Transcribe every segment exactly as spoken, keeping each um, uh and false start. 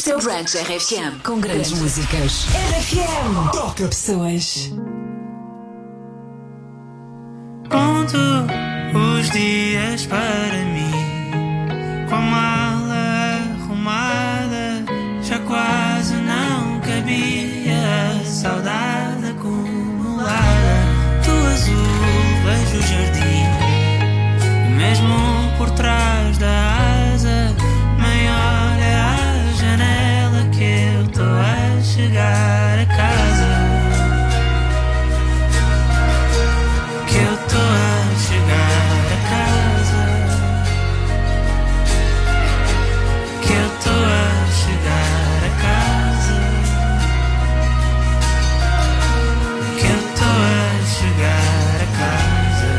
Este é o Brunch R F M, com grandes músicas. R F M toca pessoas. Conto os dias para mim, com a mala arrumada, já quase não cabia a saudade acumulada. Do azul vejo o jardim, e mesmo por trás da asa, maior é a janela que eu tô a chegar a casa. Que eu tô a chegar a casa. Que eu tô a chegar a casa. Que eu tô a chegar a casa.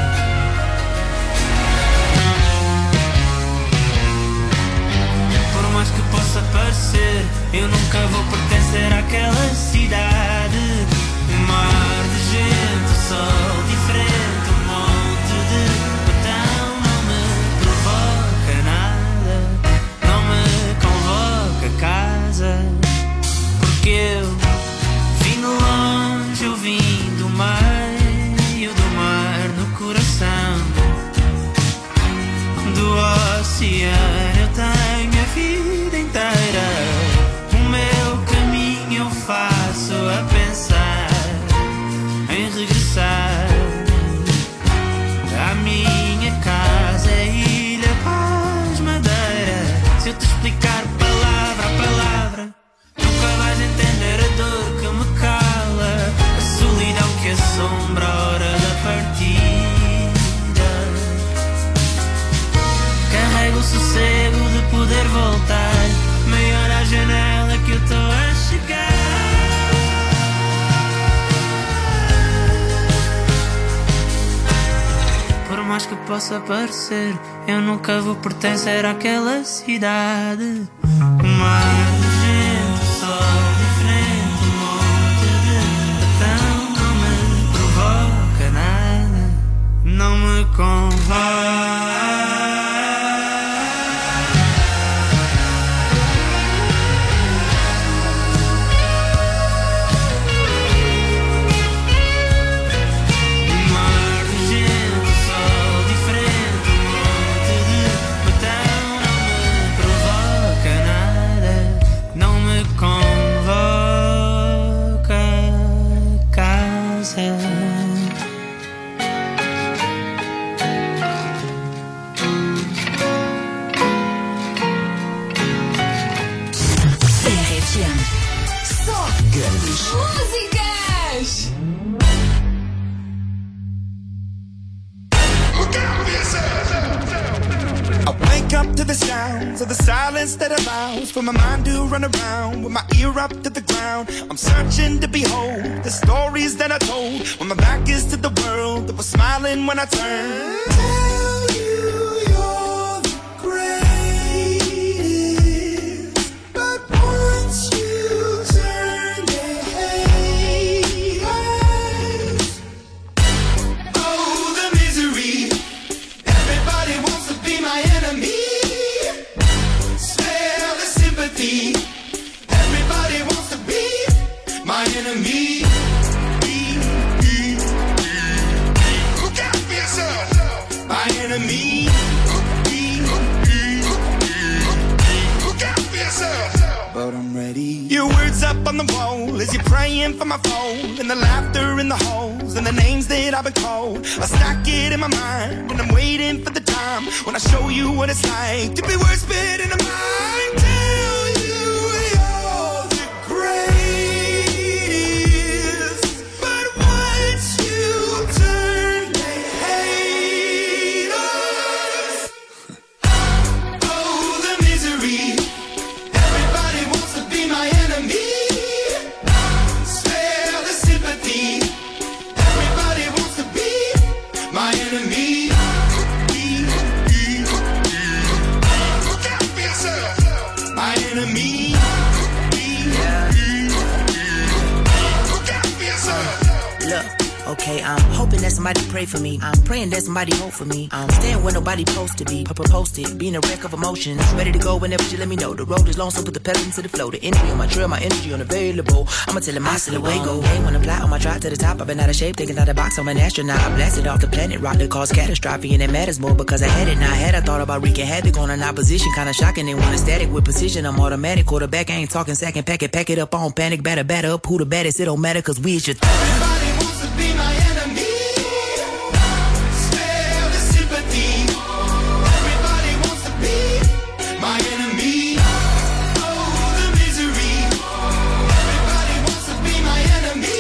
Por mais que possa parecer, eu nunca vou pertencer àquela cidade. Um mar de gente, o sol diferente, um monte de botão. Não me provoca nada, não me convoca a casa. Porque eu vim de longe, eu vim do meio do mar, no coração do oceano. Eu tenho a vida inteira, o meu caminho eu faço a pensar em regressar à minha casa, Ilha Paz, Madeira. Se eu te explicar palavra a palavra, nunca vais entender a dor que me cala, a solidão que assombra a hora da partida. Carrego o sossego de poder voltar, maior à janela que eu tô a chegar. Por mais que possa parecer, eu nunca vou pertencer àquela cidade. O mar de gente, o sol diferente, um monte de botão. Não me provoca nada, não me convoca. Músicas! I wake up to the sounds of the silence that allows for my mind to run around with my ear up to the ground. I'm searching to behold the stories that I told when my back is to the world that was smiling when I turned. Tell you you're the greatest, but once you turn they hate us. Oh, the misery. Everybody wants to be my enemy. Spare the sympathy. Everybody wants to be my enemy. Look out for yourself. My enemy. Look out for yourself. But I'm ready. Your words up on the wall as you're praying for my phone, and the laughter in the halls and the names that I've been called. I stack it in my mind and I'm waiting for the time when I show you what it's like to be worse fit in a mind. Tell you you're the greatest, but once you turn they hate us. Oh, the misery. Everybody wants to be my enemy. Spare the sympathy. Everybody wants to be my enemy. Look out for yourself. okay. I'm hoping that somebody pray for me. I'm praying that somebody hope for me. I'm staying where nobody supposed to be. Posted, being a wreck of emotions. Ready to go whenever you let me know. The road is long, so put the pedal into the flow. The energy on my trail, my energy unavailable. I'ma tell him my silhouette go. Hey, when I fly on my drive to the top, I've been out of shape, thinking out of the box. I'm an astronaut. I blasted off the planet, rock that caused catastrophe, and it matters more because I had it. Now I had I thought about wreaking havoc on an opposition, kinda shocking. They want a static with precision. I'm automatic, quarterback. I ain't talking second pack it, pack it up on panic, batter, batter up. Who the baddest? It don't matter, cause we is your th- Everybody wants to be my enemy. Spare the sympathy. Everybody wants to be my enemy. Oh, the misery. Everybody wants to be my enemy.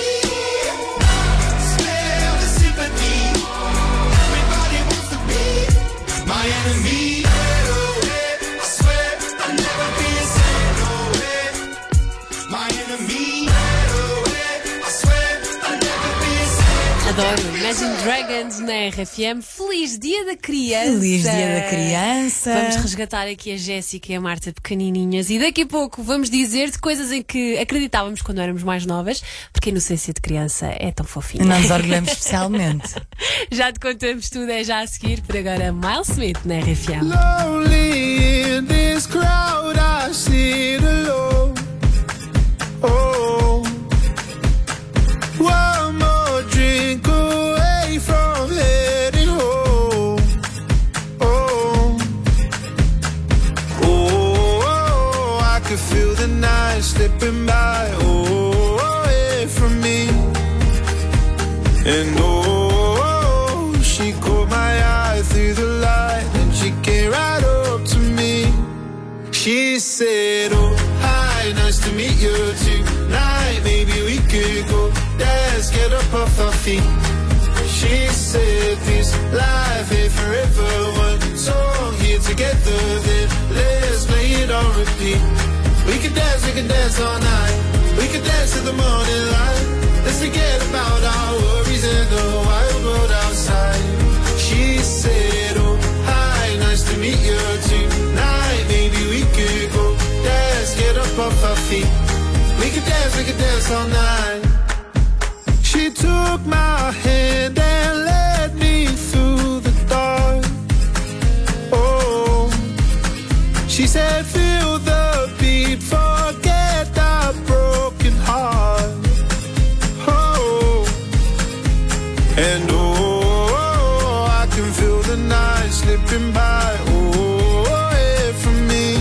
Spare the sympathy. Everybody wants to be my enemy. I swear I'll never be a saint. My enemy. Adoro Imagine Dragons na R F M. Feliz Dia da Criança. Feliz Dia da Criança. Vamos resgatar aqui a Jéssica e a Marta pequenininhas e daqui a pouco vamos dizer-te coisas em que acreditávamos quando éramos mais novas, porque a inocência de criança é tão fofinha. Nós orgulhamos especialmente. Já te contamos tudo, é já a seguir. Por agora, Miles Smith na R F M. Lonely in this crowd, I sit alone. Oh, one more drink away from heading home. Oh, oh, I could feel the night slipping by. Oh, away from me. And oh, she caught my eye through the light, and she came right up to me. She said, oh, hi, nice to meet you tonight. Maybe we could go dance, get up off our feet. She said, this life ain't forever. One song here together, then let's play it on repeat. We could dance, we could dance all night. We could dance till the morning light. Let's forget about our worries and the wild world outside. She said, oh, hi, nice to meet you tonight. Maybe we could go dance, get up off our feet. We could dance, we could dance all night. She took my hand and led me through the dark. Oh, she said, feel the beat, forget our broken heart. Oh, and oh, I can feel the night slipping by. Oh, away from me.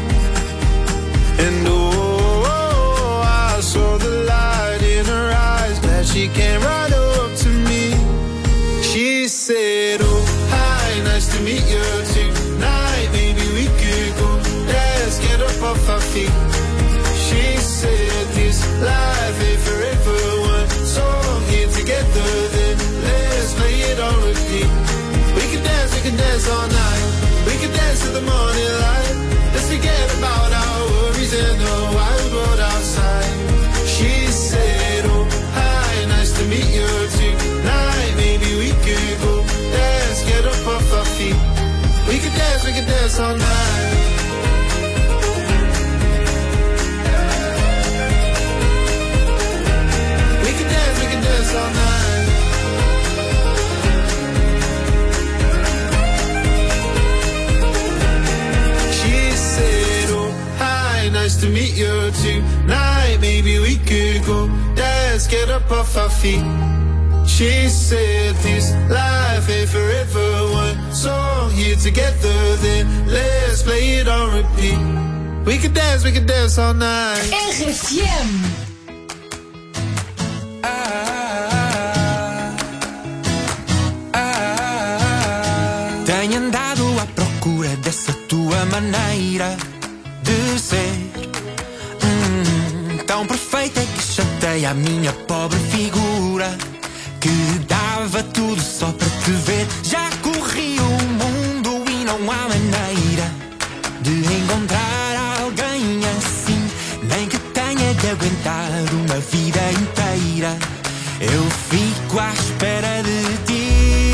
And oh, I saw the light in her eyes, glad she came right up to me. She said, oh, hi, nice to meet you tonight. Maybe we could go dance, get up off our feet. She said, this life ain't forever. One song here together, then let's play it on repeat. We can dance, we can dance all night. We can dance till the morning light. Let's forget about our worries and the wild world outside. She said, oh, hi, nice to meet you tonight. Maybe we could go dance, get up off our feet. We could dance, we could dance all night. We could dance, we could dance all night. She said, oh, hi, nice to meet you tonight. Maybe we could go dance, get up off our feet. She said, this life ain't forever. One song here together, then let's play it on repeat. We could dance, we could dance all night. R F M. Tenho andado à procura dessa tua maneira de ser, hum, tão perfeita que chateia a minha pobre figura, que dava tudo só para te ver. Já corri o mundo e não há maneira de encontrar alguém assim, nem que tenha de aguentar uma vida inteira. Eu fico à espera de ti.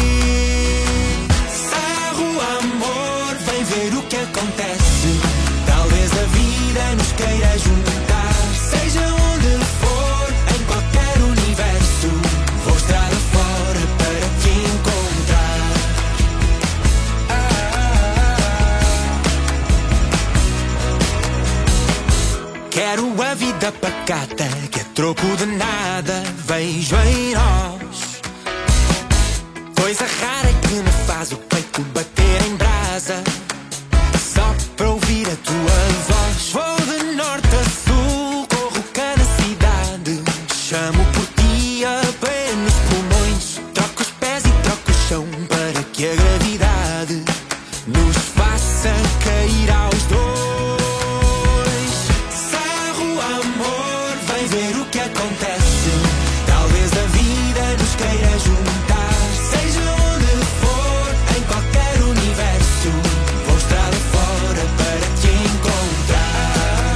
Ver o que acontece. Talvez a vida nos queira juntar. Seja onde for, em qualquer universo, vou estar fora. sucata que a troco de nada vejo em nós. Coisa rara que me faz o peito bater em brasa, só para ouvir a tua voz. Vou de norte a sul, corro cada cidade, chamo por ti a plenos pulmões. Troco os pés e troco o chão para que a gravidade nos faça cair aos dois. Sarro, amor, vem ver o que acontece. Talvez a vida nos queira juntar. Seja onde for, em qualquer universo, vou estrada fora para te encontrar.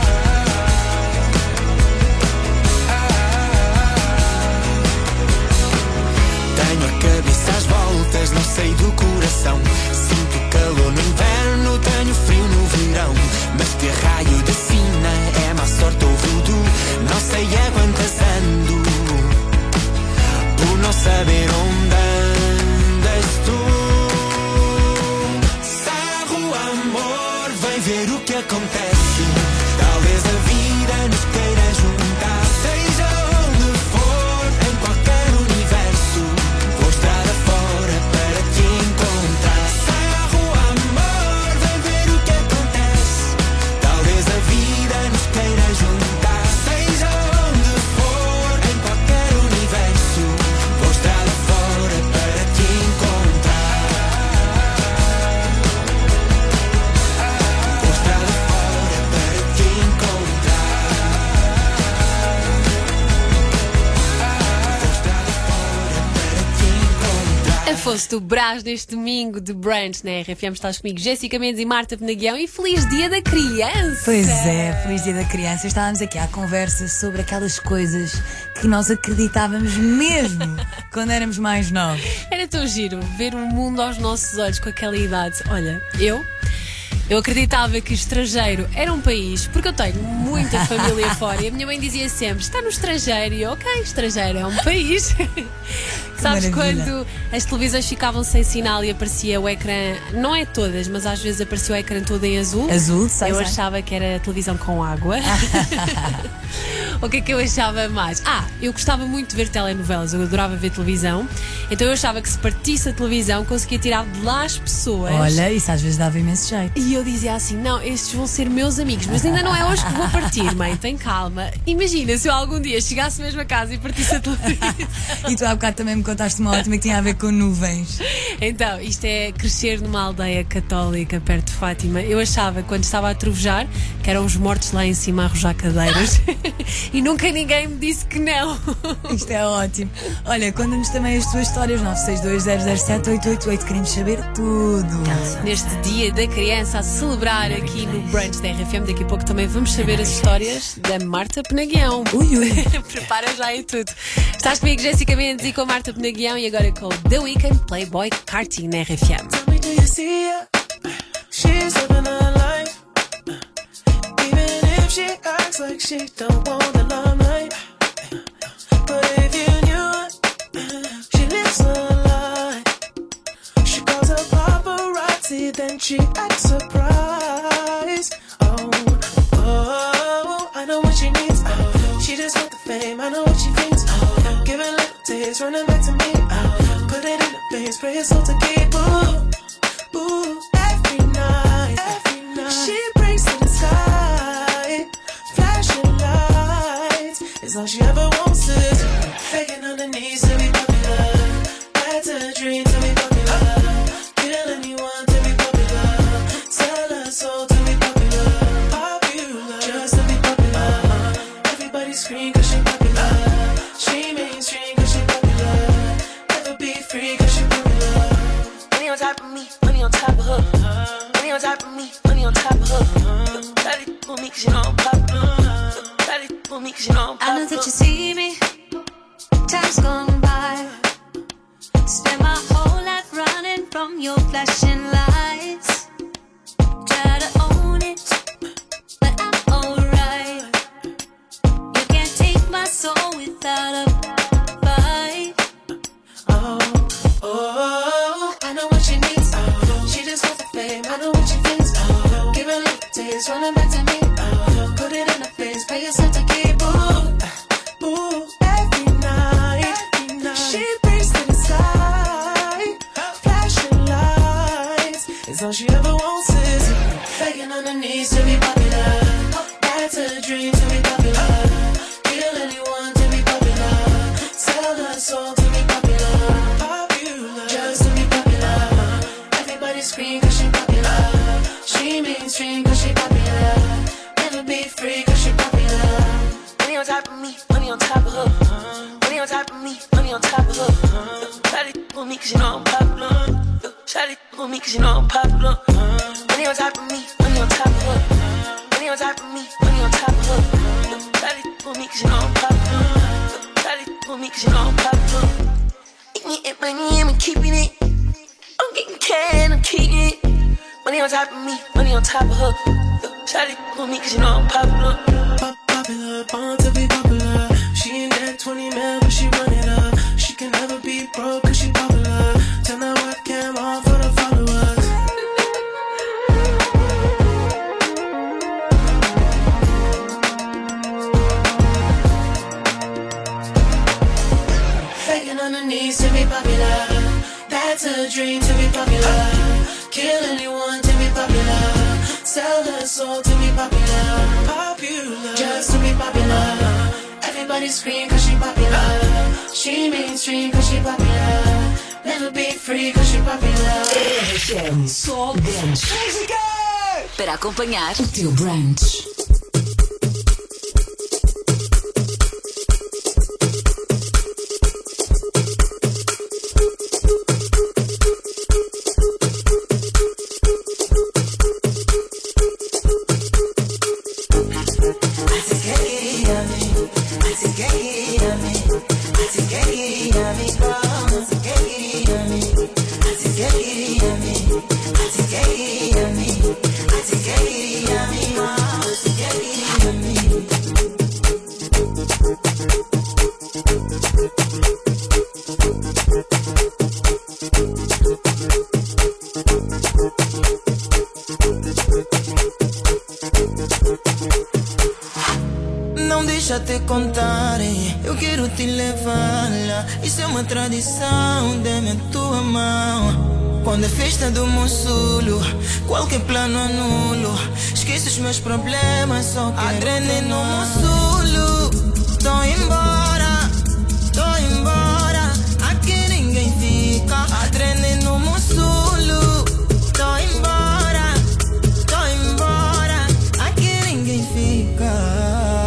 Tenho a cabeça às voltas, não sei do coração. Sinto calor no inverno, tenho frio no verão. Mas que raio de sina, é má sorte ou voodoo? Não sei há quantas ando, por não saber onde andas tu. Sarro, amor, vem ver o que acontece. Talvez a vida nos queira juntar. Seja onde for, em qualquer universo, vou estrada fora para te encontrar. Sarro, amor, vem ver o que acontece. Talvez a vida nos queira juntar. Seja onde for, em qualquer universo, vou estrada fora para te encontrar. Vou estrada fora para te encontrar. Vou estrada fora para te encontrar. Afonso do Brás neste domingo de brunch na R F M. Estás comigo, Jéssica Mendes e Marta Penaguião, e feliz dia da criança! Pois é, feliz dia da criança. Estávamos aqui à conversa sobre aquelas coisas que nós acreditávamos mesmo quando éramos mais novos. Era tão giro ver o mundo aos nossos olhos com aquela idade. Olha, eu Eu acreditava que estrangeiro era um país, porque eu tenho muita família fora, e a minha mãe dizia sempre: está no estrangeiro. E eu, ok, estrangeiro é um país. Sabes, maravilha. quando as televisões ficavam sem sinal e aparecia o ecrã, não é todas, mas às vezes aparecia o ecrã todo em azul. Azul, sei, Eu sei. achava que era televisão com água. O que é que eu achava mais? Ah, eu gostava muito de ver telenovelas, eu adorava ver televisão. Então eu achava que se partisse a televisão conseguia tirar de lá as pessoas. Olha, isso às vezes dava imenso jeito. E eu dizia assim: não, estes vão ser meus amigos, mas ainda não é hoje que vou partir, mãe, tem calma. Imagina se eu algum dia chegasse mesmo a casa e partisse a televisão. E tu há bocado também me contaste uma ótima que tinha a ver com nuvens. Então, isto é crescer numa aldeia católica perto de Fátima. Eu achava, quando estava a trovejar, que eram os mortos lá em cima a arrojar cadeiras. E nunca ninguém me disse que não. Isto é ótimo. Olha, conta-nos também as tuas histórias. Nove seis dois zero zero sete oito oito oito. Queremos saber tudo. Neste dia da criança a celebrar aqui no brunch da R F M, daqui a pouco também vamos saber as histórias da Marta Penaguião. Ui, ui. Prepara já aí tudo. Estás comigo, Jéssica Mendes, e com a Marta Penaguião, e agora com The Weeknd, Playboy Carti na R F M. Tell me, do you see her? She's living her life. Even if she acts like she don't want the limelight. But if you knew her, she lives her life. She calls her paparazzi, then she acts surprised. Oh, oh, I know what she needs. Oh, she just want the fame, I know what she thinks. Oh, giving little days, running back to me. Oh, put it in the veins, pray it's all to keep. Ooh, ooh, every night, every night. She prays to the sky, flashing lights. It's all she ever wants is begging on the knees to be popular. That's a dream to be popular. Kill anyone to be popular. Sell her soul to be popular. Popular, just to be popular. Everybody scream 'cause she popular. She mainstream 'cause she popular. Never be free 'cause she popular. Money on top of me, money on top of her. Money on top of me, money on top of her. Daddy for me 'cause you know I'm popular. Daddy for me 'cause you know I'm popular. I know that you see me, time's gone by. Spend my whole life running from your flashing lights. Try to own it, but I'm alright. You can't take my soul without a fight. Oh, oh, I know what she needs. Oh, she just wants the fame, I know what she thinks. Oh, give her little taste, running back to me. Oh, put it in her face, pay yourself to keep. Ooh, all she ever wants is begging on her knees to be popular. That's a dream to be popular. Kill anyone to be popular. Sell her soul to be popular. Popular, just to be popular. Everybody scream cause she popular. She mainstream cause she popular. Never be free cause she popular. Money on top of me, money on top of her. Money on top of me, money on top of her. Shawty on me cause you know I'm popular. Shawty on me cause you know I'm popular. Money on top of me, money on top of her. Money on top of me, money on top of her. Shawty on me cause you know I'm popular. Shawty on me cause you know I'm popular. Eating it, money, I'm keeping it. I'm getting cash, I'm keeping it. Money on top of me, money on top of her. Shawty on me cause you know I'm popular. Pop popular, born to be popular. She ain't that twenty mil, but she run it up. She can never be broke cause she popular. Turn that webcam off for the followers. Begging on her knees to be popular. That's a dream to be popular. Kill anyone to be popular. Sell her soul to be popular. Popular, just to be popular. Everybody scream cause she popular. She mainstream cause she popular. Never be free cause she popular. R F M Só Dance. Música! Para acompanhar o teu brunch. Não deixa te contar, eu quero te levar lá. Isso é uma tradição, dê-me a tua mão. Quando é festa do Monsulo, qualquer plano anulo. Esqueço os meus problemas, só quero adrenalina no Monsulo. Tô embora, tô embora. Aqui ninguém fica. Adrenalina no Monsulo. Tô embora, tô embora. Aqui ninguém fica.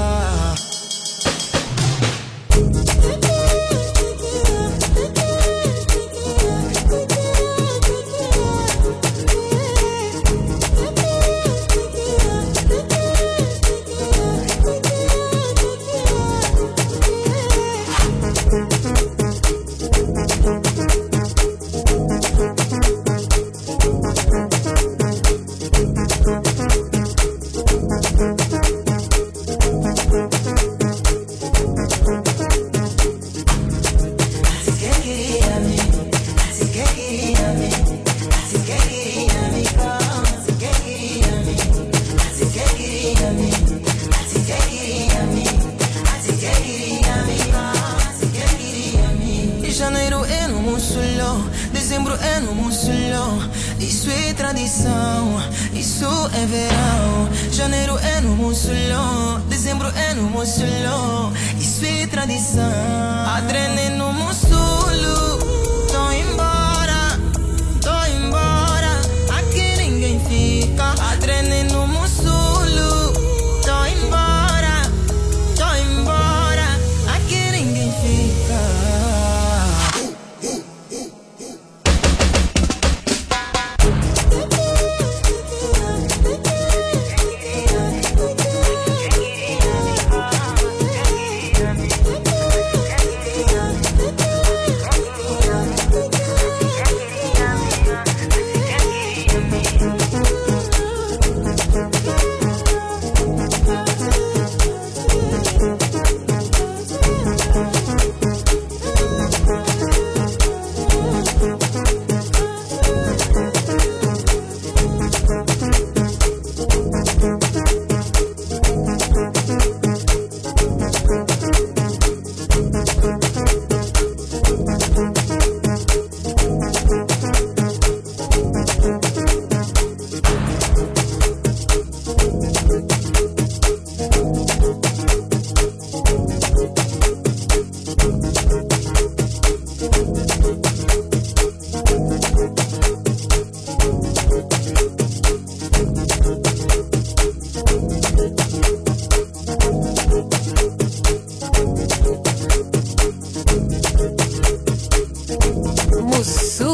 Janeiro é no Monsulo, dezembro é no Monsulo. Isso é tradição, isso é verão. Janeiro é no Monsulo, dezembro é no Monsulo. Isso é tradição. Adrenalina no Monsulo. Tô embora, tô embora. Aqui ninguém fica. Adrenalina no Monsulo. Tô embora, tô embora. Aqui ninguém fica.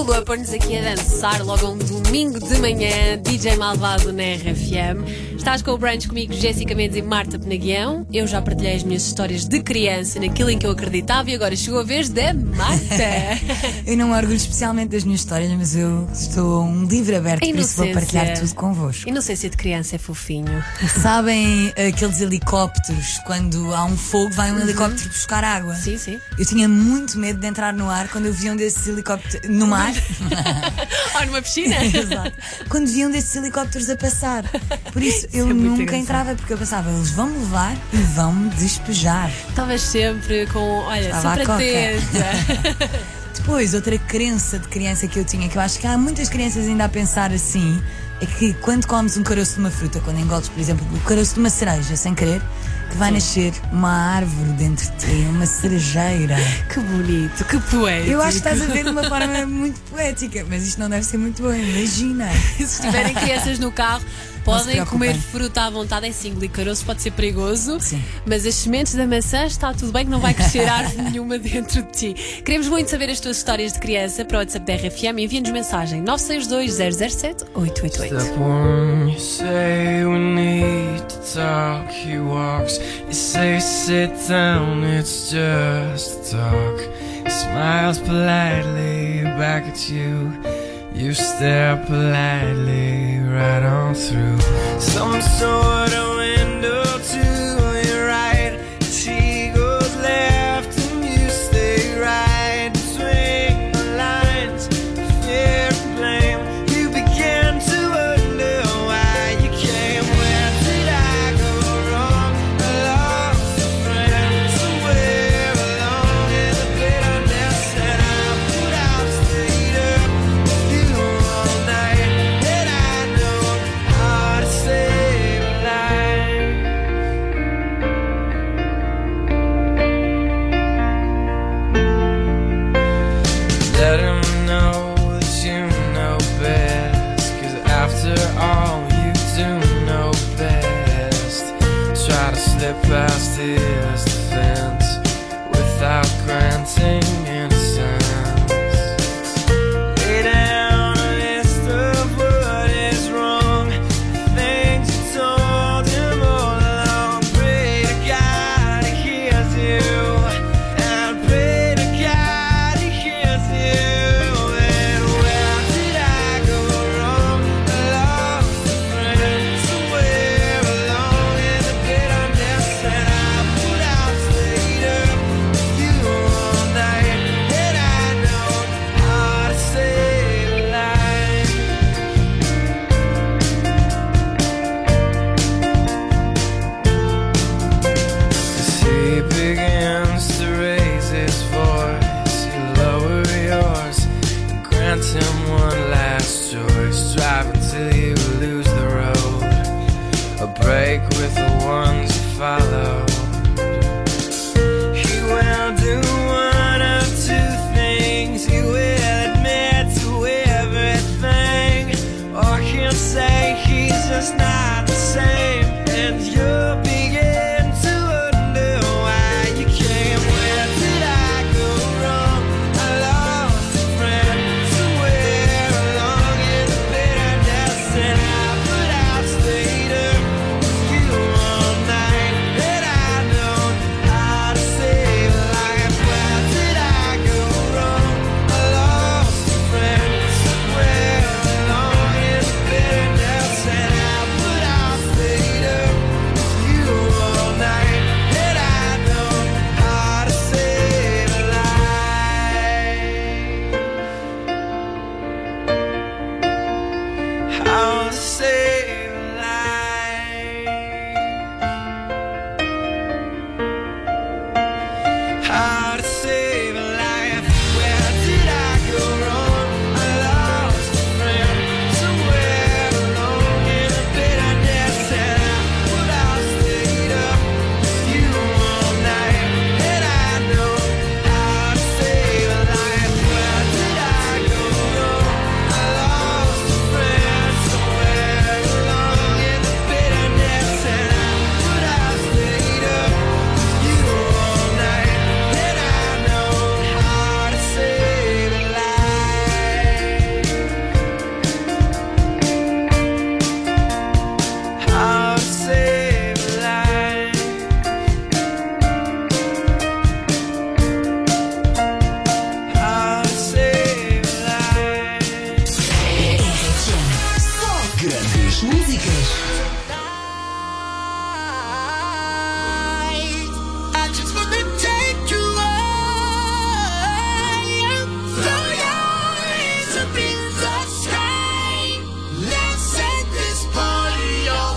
Zulo a pôr-nos aqui a dançar logo um domingo de manhã. D J Malvado na R F M. Estás com o brunch comigo, Jéssica Mendes e Marta Penaguião. Eu já partilhei as minhas histórias de criança, naquilo em que eu acreditava, e agora chegou a vez da Marta. Eu não orgulho especialmente das minhas histórias, mas eu estou um livro aberto, por isso vou partilhar tudo convosco. Inocência de criança é fofinho. Sabem aqueles helicópteros, quando há um fogo, vai um uhum. helicóptero buscar água? Sim, sim. Eu tinha muito medo de entrar no ar quando eu via um desses helicópteros no mar. Ou numa piscina. Exato. Quando viam desses helicópteros a passar. Por isso, isso eu é nunca engraçado. Entrava, porque eu pensava, eles vão me levar e vão me despejar. Estavas sempre com, olha, Estava sempre atenta. Depois, outra crença de criança que eu tinha, que eu acho que há muitas crianças ainda a pensar assim, é que quando comes um caroço de uma fruta, quando engoles, por exemplo, o caroço de uma cereja, sem querer, que vai Sim. nascer uma árvore dentro de ti, uma cerejeira. Que bonito, que poético. Eu acho que estás a ver de uma forma muito poética, mas isto não deve ser muito bom, imagina. Se tiverem crianças no carro, podem comer fruta à vontade. É sim, o caroço pode ser perigoso. Sim. Mas as sementes da maçã está tudo bem, que não vai crescer árvore nenhuma dentro de ti. Queremos muito saber as tuas histórias de criança. Para o WhatsApp da R F M, envia-nos mensagem nove seis dois zero zero sete oito oito oito. Step one, you say we need to talk. He walks, you say sit down, it's just talk. He smiles politely back at you. You stare politely right on through some sort of window to your right. She goes left and you stay right. Between the lines, fear and blame, you begin to wonder why you came. Where did I go wrong? I lost a friend somewhere along in the bitterness, and I put out, stayed up with you all night. And I know how to save a life. Let him know that you know best, 'cause after all you do know best. Try to slip past his defense without granting innocence. Lay down a list of what is wrong, things you told him all along. Pray to God he hears you, and pray to God he hears you. And where did I go wrong? I lost a friend somewhere along in the bitterness, and I put out, stayed up with you all night. And I know how to save a life. As he begins to raise his voice, you lower yours and grant him one last choice. Drive until you lose the road, a break with the ones you follow. He will do one of two things. He will admit to everything, or he'll say he's just not the same, and you'll begin to wonder why you came. Where did I go wrong? I lost a friend somewhere along in the bitterness, and I put out, stayed up with you all night. And I know how to save a life. Where did I go wrong? I lost a friend somewhere along in the bitterness, and I put out, stayed up with you all night. And I know how to save a life. How to save a life. How to save a life. Where did I go wrong? I lost a friend somewhere along in the bitterness, and I put out, stayed up with you all night. And I know how to save a life. Where did I go wrong? I lost a friend somewhere músicas. I just wanna take you higher. Throw your hands up in the sky. Let's set this party on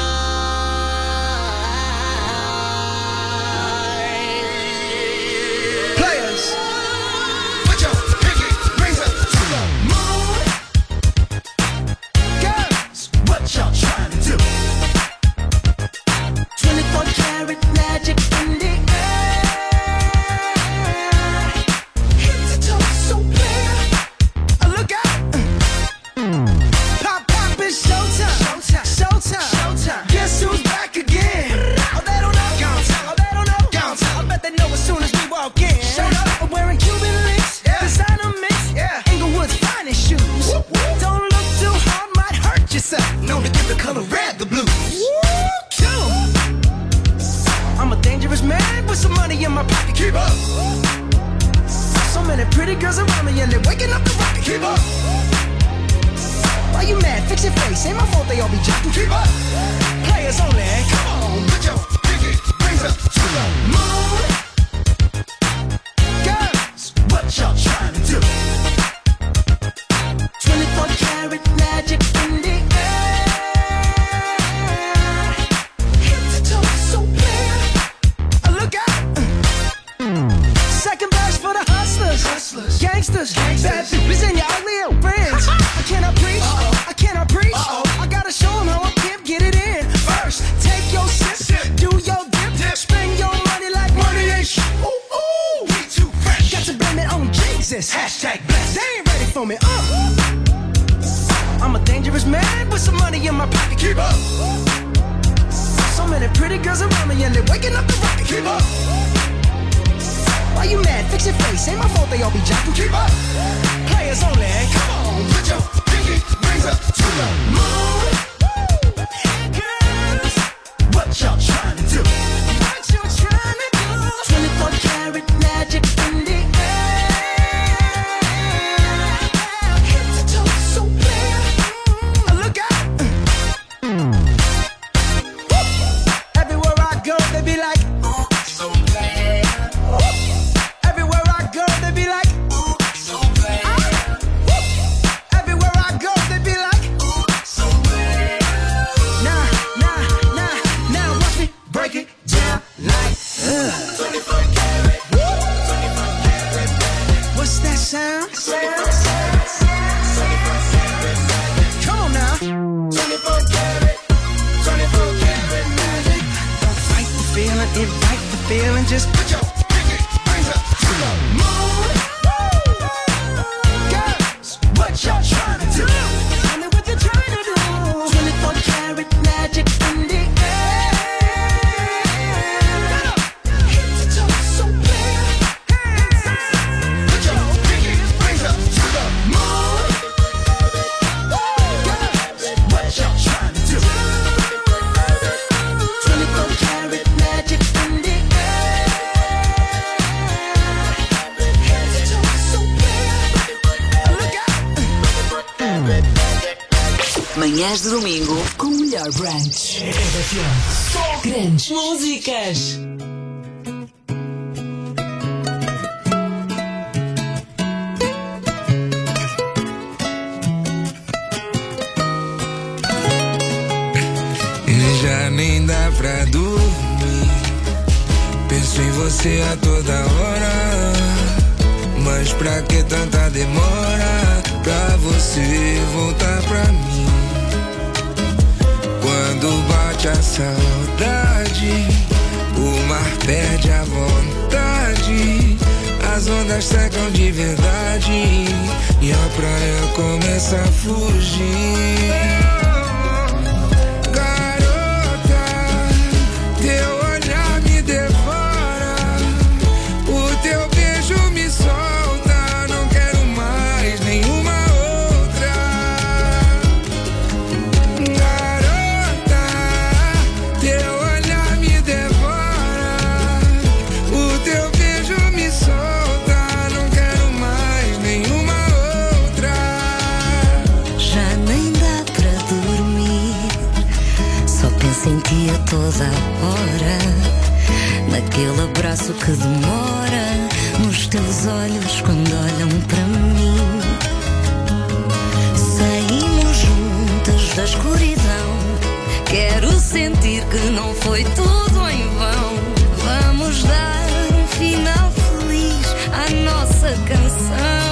fire. Players, put your pinky rings up to the moon. Girls, what y'all trying to do? twenty-four karat magic in the air. Head to toe so clear. Uh, Look out. Pop, pop, it's showtime. Showtime. Showtime. Showtime. Guess who's back again? Oh, they don't know. Oh, they don't know. I bet they know as soon as we walk in. Showed up. I'm wearing Cuban links. Designer mix. Inglewood's finest shoes. Don't look too hard, might hurt yourself. Known to give the color red the blues. Kill 'em. I'm a dangerous man with some money in my pocket. Keep up. So many pretty girls around me and they're waking up the rocket. Keep up. Why you mad? Fix your face. Ain't my fault they all be jocking. Keep up. Players only. Come on, put your pinky rings up to the moon. Girls, what y'all trying to do? twenty-four karat magic in the air. Head to toe so clear. Uh, Look out. Second verse for the hustlers, hustlers. Gangsters, bad bitches and your ugly old friends. I cannot preach, I cannot preach. I gotta show 'em how I can get it in. First, take your sip, do your dip, spend your money like money ain't shit. Ooh, ooh, we too fresh. Got to blame it on Jesus. Hashtag blessed. They ain't ready for me. Uh. I'm a dangerous man with some money in my pocket. Keep up. So many pretty girls around me and they're waking up the rocket. Keep up. Why you mad? Fix your face. Ain't my fault they all be jocking. Keep up. Players only. Come on, put your pinky rings up to the moon. Girls, what y'all trying to do? What you trying to do? twenty-four karat magic in the air. Head to toe so clear. Uh, Look out. Everywhere I go, they be like, so bad. Everywhere I go, they be like, so bad. Everywhere I go, they be like, so bad. Nah, nah, nah, now watch me break it down like twenty-four karat. twenty-four karat. What's that sound? Come on now. twenty-four karat. twenty-four karat magic. Don't fight the feeling, invite the feeling. Just put your pinky rings up to the moon. Girls, what y'all trying to do? Tell me what you trying to do. twenty-four karat magic in the air. Head to toe so clear. Put your pinky rings up to the moon. Girls, what y'all trying to do? twenty-four karat magic in the air. Head to toe so clear. Look out. Manhãs de domingo com o melhor brunch. R F M. Só grandes músicas. Já nem dá pra dormir. Penso em você a toda hora. Mas pra que tanta demora pra você voltar pra mim? Quando bate a saudade, o mar perde a vontade. As ondas secam de verdade e a praia começa a fugir. Teu olhar me devora, o teu beijo me solta. Não quero mais nenhuma outra. Garota, teu olhar me devora, o teu beijo me solta. Não quero mais nenhuma outra. Já nem dá pra dormir. passa a hora, naquele abraço que demora, nos teus olhos quando olham para mim. Saímos juntas da escuridão, quero sentir que não foi tudo em vão. Vamos dar um final feliz à nossa canção.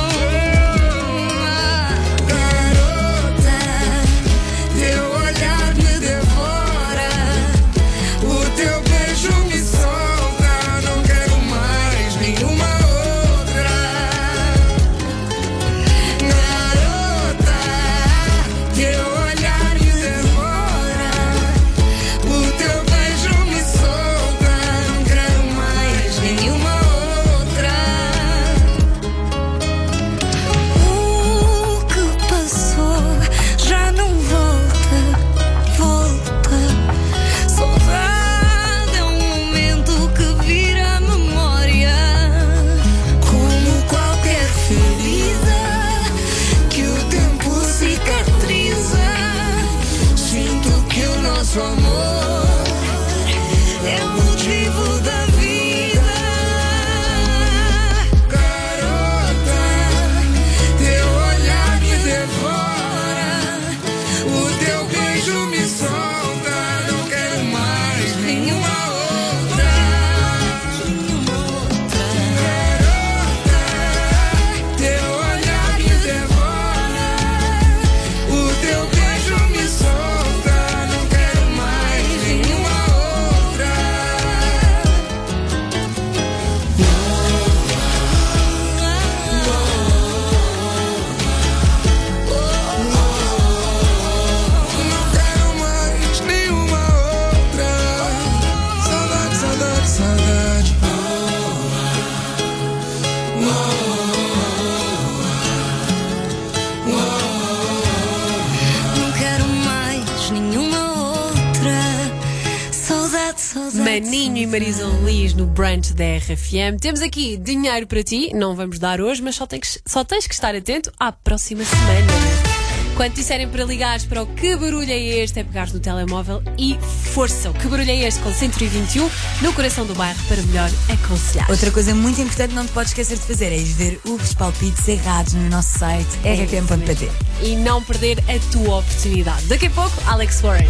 Nosso amor é o motivo da vida. Garota, teu olhar me devora, o teu beijo me solta. Não quero mais nenhuma outra. Garota, teu olhar me devora, o teu beijo me solta. Maninho e Marisa Liz no brunch da R F M. Temos aqui dinheiro para ti, não vamos dar hoje, mas só tens, só tens que estar atento à próxima semana. Quando disserem para ligares para o Que Barulho é Este, é pegares no telemóvel e força. O Que Barulho é Este com cento e vinte e um no coração do bairro para melhor aconselhar. Outra coisa muito importante não te podes esquecer de fazer é ir ver os palpites errados no nosso site r f m ponto p t e não perder a tua oportunidade. Daqui a pouco, Alex Warren.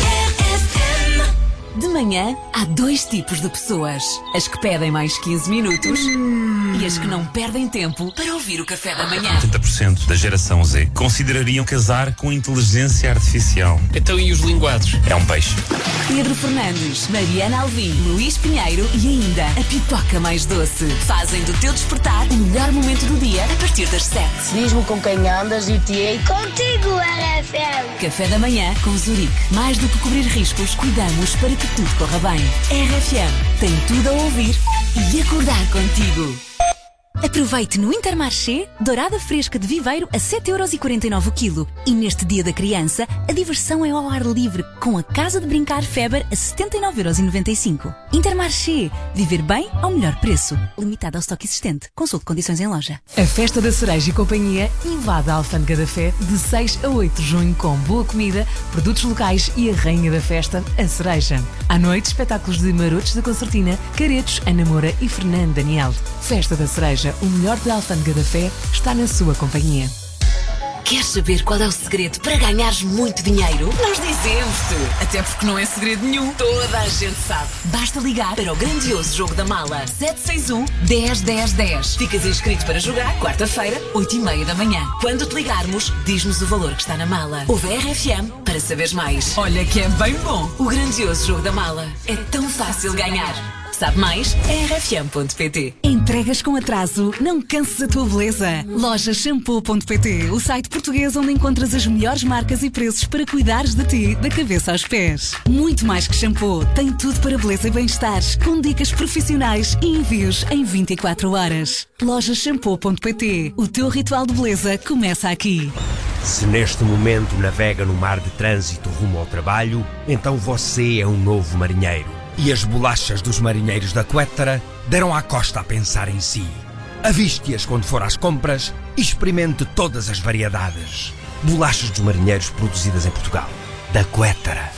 De manhã, há dois tipos de pessoas. As que pedem mais quinze minutos hum. e as que não perdem tempo para ouvir o café da manhã. oitenta por cento da geração Z considerariam casar com inteligência artificial. Então e os linguados? É um peixe. Pedro Fernandes, Mariana Alvim, Luís Pinheiro e ainda a pipoca mais doce. Fazem do teu despertar o melhor momento do dia a partir das sete. Diz-me com quem andas e te ei contigo, R F M. Café da manhã com Zurique. Mais do que cobrir riscos, cuidamos para que tudo corra bem. R F M tem tudo a ouvir e acordar contigo. Aproveite no Intermarché dourada fresca de Viveiro a sete euros e quarenta e nove o quilo. E neste dia da criança, a diversão é ao ar livre, com a Casa de Brincar Feber a setenta e nove euros e noventa e cinco. Intermarché. Viver bem ao melhor preço. Limitado ao estoque existente. Consulte condições em loja. A Festa da Cereja e Companhia invade a Alfândega da Fé de seis a oito de junho com boa comida, produtos locais e a rainha da festa, a cereja. À noite, espetáculos de Marotos da Concertina, Caretos, Ana Moura e Fernando Daniel. Festa da Cereja. O melhor da Alfândega da Fé está na sua companhia. Queres saber qual é o segredo para ganhares muito dinheiro? Nós dizemos-te! Até porque não é segredo nenhum. Toda a gente sabe. Basta ligar para o grandioso jogo da mala. sete seis um, dez, dez, dez. Ficas inscrito para jogar quarta-feira, oito e meia da manhã. Quando te ligarmos, diz-nos o valor que está na mala. Ouve a R F M para saberes mais. Olha que é bem bom. O grandioso jogo da mala. É tão fácil ganhar. Sabe mais? R F M ponto p t. Entregas com atraso? Não canses a tua beleza. Loja shampoo ponto p t, o site português onde encontras as melhores marcas e preços para cuidares de ti, da cabeça aos pés. Muito mais que shampoo, tem tudo para beleza e bem-estar, com dicas profissionais e envios em vinte e quatro horas. Loja shampoo ponto p t, o teu ritual de beleza começa aqui. Se neste momento navega no mar de trânsito rumo ao trabalho, então você é um novo marinheiro. E as bolachas dos marinheiros da Quettara deram à costa a pensar em si. Aviste-as quando for às compras e experimente todas as variedades. Bolachas dos marinheiros produzidas em Portugal. Da Quettara.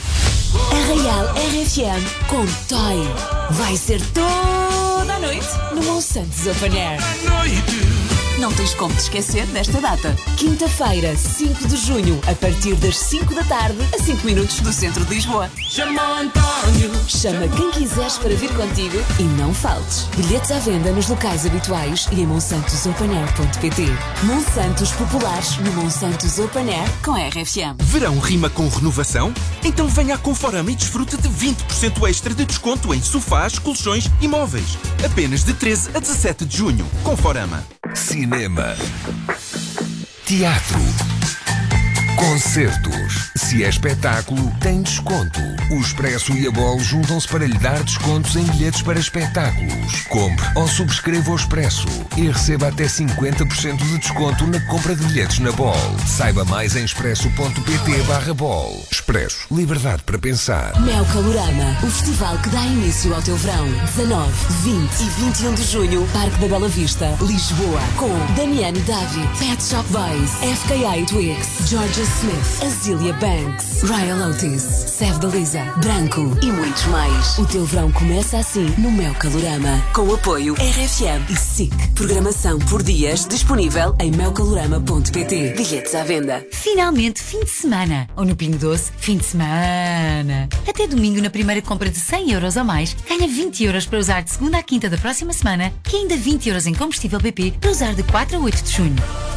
Arraial R F M com Toy. Vai ser toda a noite no Monsantos Open Air. Não tens como te esquecer desta data. Quinta-feira, cinco de junho, a partir das cinco da tarde, a cinco minutos do centro de Lisboa. Chama António. Chama quem quiseres para vir contigo e não faltes. Bilhetes à venda nos locais habituais e em monsantos open air ponto pt. Monsantos Populares no Monsantos Open Air com R F M. Verão rima com renovação? Então venha à Conforama e desfruta de vinte por cento extra de desconto em sofás, colchões e móveis. Apenas de treze a dezassete de junho. Conforama. Cinema, teatro, concertos. Se é espetáculo, tem desconto. O Expresso e a Bol juntam-se para lhe dar descontos em bilhetes para espetáculos. Compre ou subscreva o Expresso e receba até cinquenta por cento de desconto na compra de bilhetes na Bol. Saiba mais em expresso.pt barra Bol. Expresso. Liberdade para pensar. Mel Calorama, o festival que dá início ao teu verão. dezanove, vinte e vinte e um de junho, Parque da Bela Vista, Lisboa. Com Damiano David, Pet Shop Boys, F K A Twigs, Georgia Smith, Azealia Banks, Ryan Otis, Sev da Lisa, Branco e muitos mais. O teu verão começa assim no Mel Calorama. Com o apoio R F M e S I C. Programação por dias disponível em mel calorama ponto pt. Bilhetes à venda. Finalmente fim de semana. Ou no Pingo Doce, fim de semana. Até domingo, na primeira compra de cem euros ou mais, ganha vinte euros para usar de segunda à quinta da próxima semana e ainda vinte euros em combustível B P para usar de quatro a oito de junho.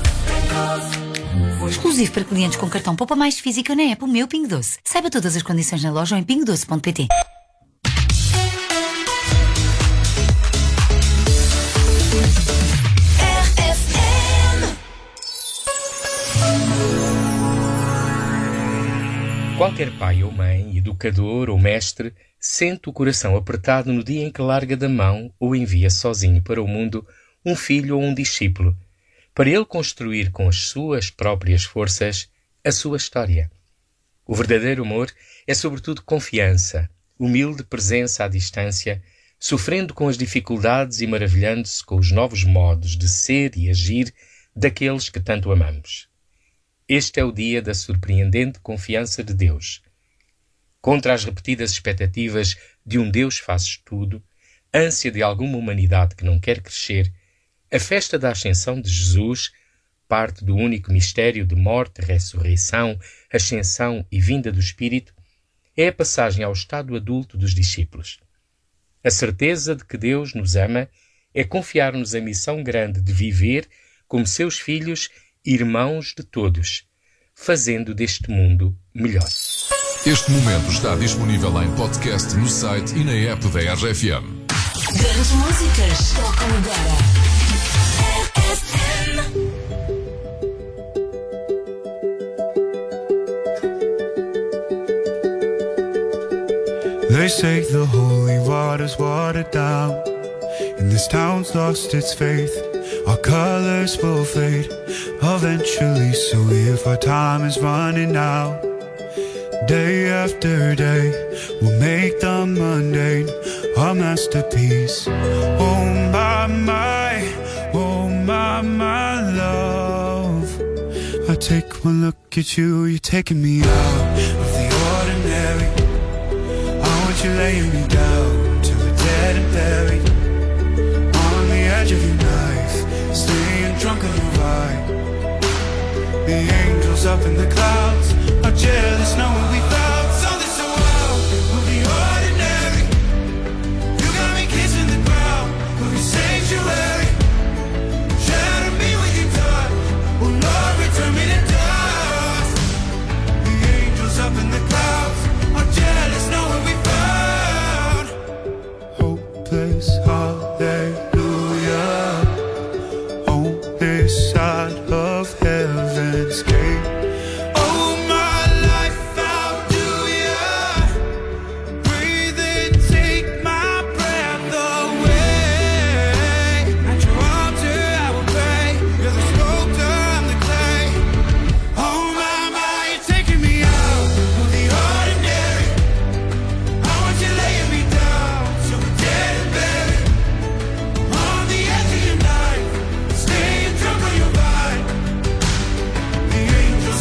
Exclusivo para clientes com cartão Poupa Mais físico na app O Meu Pingo Doce. Saiba todas as condições na loja ou em pingo doce ponto pt. Qualquer pai ou mãe, educador ou mestre, sente o coração apertado no dia em que larga da mão ou envia sozinho para o mundo um filho ou um discípulo, para ele construir com as suas próprias forças a sua história. O verdadeiro amor é sobretudo confiança, humilde presença à distância, sofrendo com as dificuldades e maravilhando-se com os novos modos de ser e agir daqueles que tanto amamos. Este é o dia da surpreendente confiança de Deus. Contra as repetidas expectativas de um Deus fazes tudo, ânsia de alguma humanidade que não quer crescer, a festa da Ascensão de Jesus, parte do único mistério de morte, ressurreição, ascensão e vinda do Espírito, é a passagem ao estado adulto dos discípulos. A certeza de que Deus nos ama é confiar-nos a missão grande de viver como seus filhos, irmãos de todos, fazendo deste mundo melhor. Este momento está disponível em podcast no site e na app da R F M. Grandes músicas tocam agora. They say the holy water's watered down, and this town's lost its faith. Our colors will fade eventually, so if our time is running out, day after day, we'll make the mundane our masterpiece. Oh my, my, oh my, my love, I take one look at you, you're taking me out of the ordinary. I want you laying me down till we're dead and buried on the edge of your knife, staying drunk on the ride. The angels up in the clouds are jealous knowing we found something so wild. We'll be ordinary. You got me kissing the ground, we'll be sanctuary. Shatter me with your touch, oh Lord, return me to dust. The angels up in the clouds are jealous knowing we found hopeless hallelujah on this side of heaven's gate. Oh my life, how do ya breathe and take my breath away? At your altar I will pray, you're the sculptor, I'm the clay. Oh my, my, you're taking me out of the ordinary. I want you laying me down so we're dead and buried on the edge of your knife, staying drunk on your vine. The angels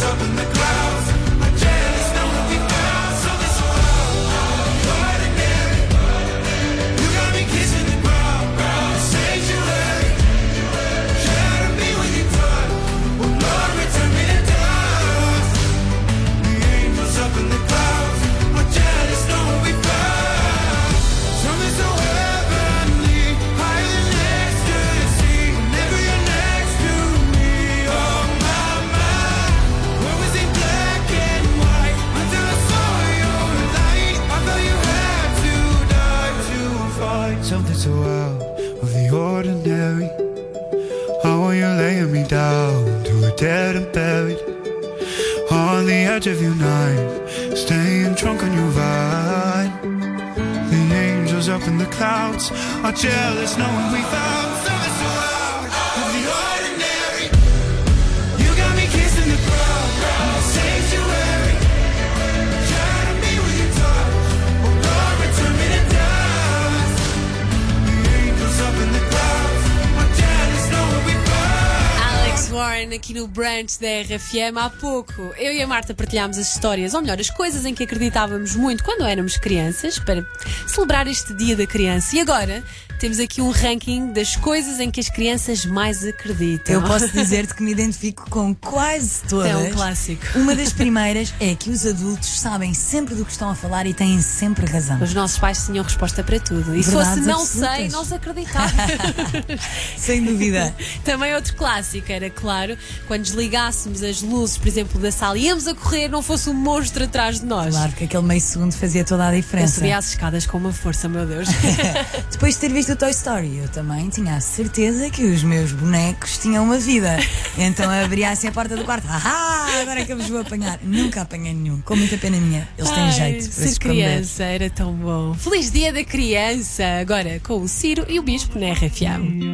edge of your night, staying drunk on your vine. The angels up in the clouds are jealous knowing we found something so out of the ordinary. You got me kissing the ground, sanctuary. Trying to be with your touch, oh Lord, return me to dust. The angels up in the clouds are jealous knowing we found. Alex Warren aqui no Brunch da R F M. Há pouco eu e a Marta partilhámos as histórias, ou melhor, as coisas em que acreditávamos muito quando éramos crianças, para celebrar este Dia da Criança. E agora temos aqui um ranking das coisas em que as crianças mais acreditam. Eu posso dizer-te que me identifico com quase todas. É um clássico. Uma das primeiras é que os adultos sabem sempre do que estão a falar e têm sempre razão. Os nossos pais tinham resposta para tudo. E se Verdades fosse não absolutas. sei, nós acreditávamos. Sem dúvida. Também outro clássico era, claro, quando desligássemos as luzes, por exemplo, da sala, íamos a correr, não fosse um monstro atrás de nós. Claro que aquele meio segundo fazia toda a Eu diferença. subia às escadas com uma força, meu Deus. Depois de ter visto o Toy Story, eu também tinha a certeza que os meus bonecos tinham uma vida. Então abria assim a porta do quarto. Ah, agora é que eu vos vou apanhar. Nunca apanhei nenhum, com muita pena minha. Eles têm Ai, jeito para se ser esconder. criança era tão bom. Feliz Dia da Criança! Agora com o Ciro e o Bispo na R F M.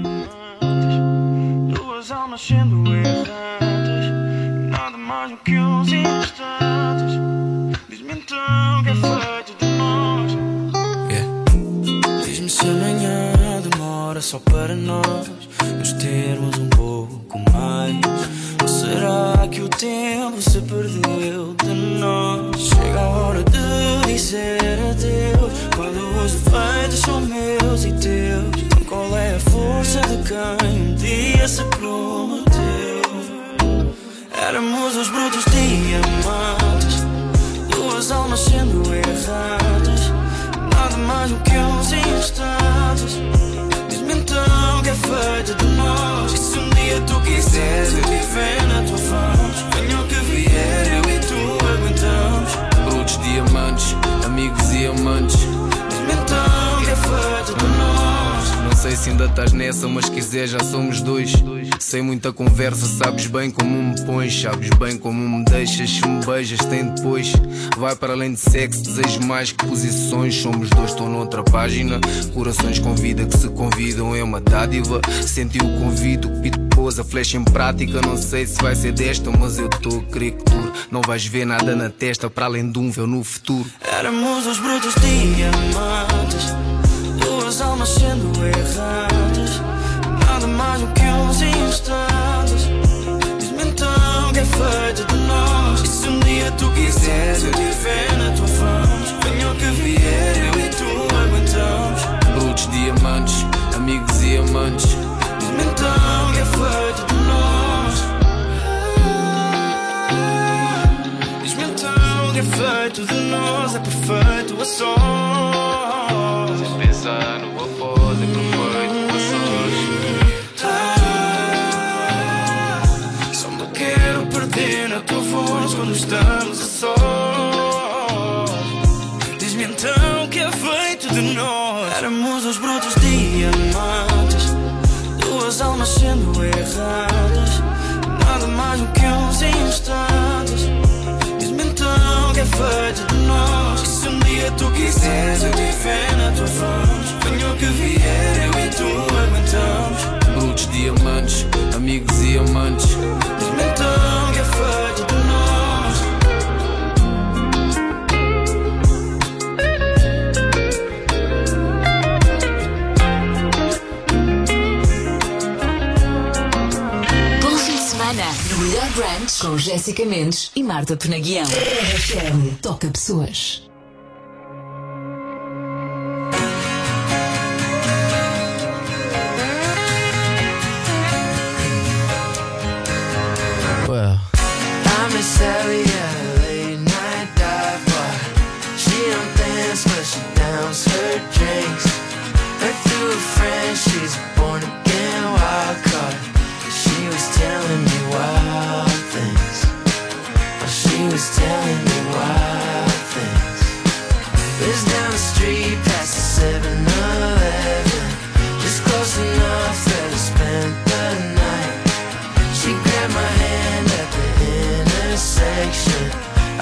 Duas almas sendo errantes, nada mais do que uns instantes. Diz-me então que é feito de nós. Yeah. Diz-me se amanhã demora só para nós nos termos um pouco mais. Ou será que o tempo se perdeu de nós? Chega a hora de dizer adeus, quando os defeitos são meus e teus. Qual é a força de quem um dia se prometeu? Éramos os brutos diamantes, duas almas sendo erradas, nada mais do que uns instantes. Diz-me então que é feito de nós. E se um dia tu quiseres eu te ver na tua voz, venha o que vier, eu e tu aguentamos. Brutos diamantes, amigos e amantes. Diz-me então que é feito de nós. Não sei se ainda estás nessa, mas quiser já somos dois. Sem muita conversa, sabes bem como me pões, sabes bem como me deixas. Se me beijas tem depois. Vai para além de sexo, desejo mais que posições. Somos dois, estou noutra página. Corações com vida que se convidam é uma dádiva. Senti o convite, o pito pôs a flecha em prática. Não sei se vai ser desta, mas eu estou a crer que dure. Não vais ver nada na testa para além de um véu no futuro. Éramos os brutos diamantes, duas almas sendo erradas, nada mais do que uns instantes. Diz-me então que é feito de nós. E se um dia tu quiseres eu te ver na tua voz, venha o que vier, eu e tu aguentamos. Brutos diamantes, amigos e amantes. Diz-me então que é feito de nós. Diz-me então que é feito de nós. É perfeito a sós. Se pensar no após, é perfeito a sós. Ah, só me quero perder na tua voz quando estamos a sós. Diz-me então que é feito de nós. Éramos os brutos diamantes, duas almas sendo erradas, nada mais do que uns instantes. Diz-me então que é feito de nós. E se um dia tu quiseres eu te ver na tua voz, venha o que vier, eu e tu aguentamos. Brutos diamantes, amigos e amantes. Diz-me então que é feito de nós. Bom fim de semana no melhor brunch com Jéssica Mendes e Marta Penaguião. R F M toca pessoas. Well, I miss Sally at a late night dive bar. She don't dance but she downs her drinks. Heard through a friend she's a born again wild card. She was telling me wild things. Oh, she was telling me wild things. Lives down the street past the seven eleven, just close enough that I spent the night. She grabbed my hand at the intersection,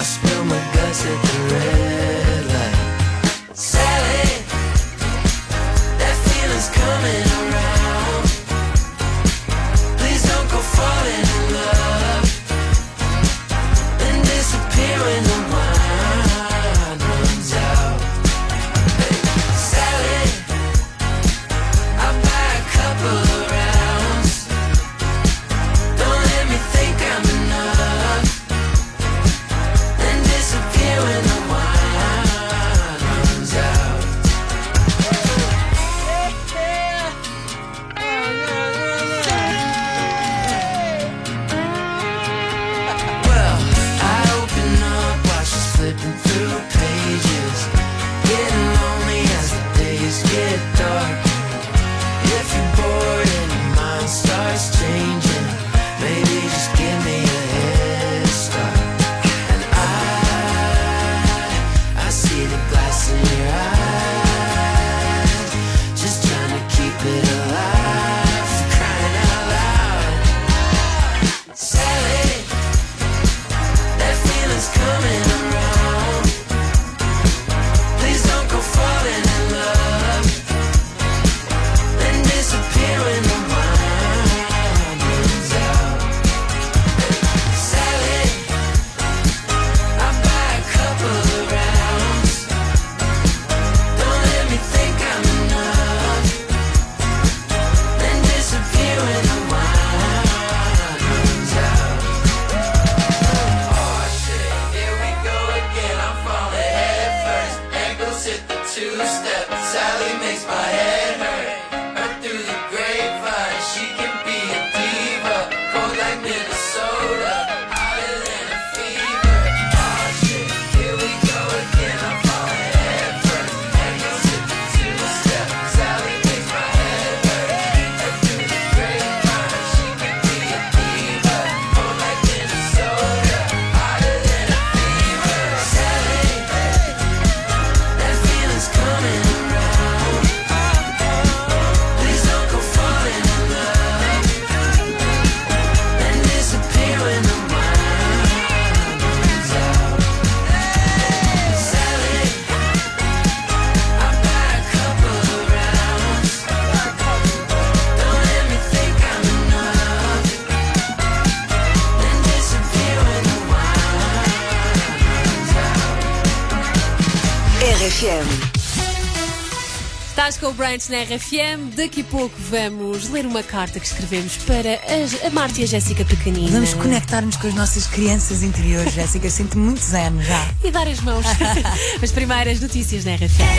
R F M. Estás com o Brunch na R F M. Daqui a pouco vamos ler uma carta que escrevemos para a, a Marta e a Jéssica pequenina. Vamos conectar-nos com as nossas crianças interiores, Jéssica. Sinto muito zen já. E dar as mãos. As primeiras notícias na R F M.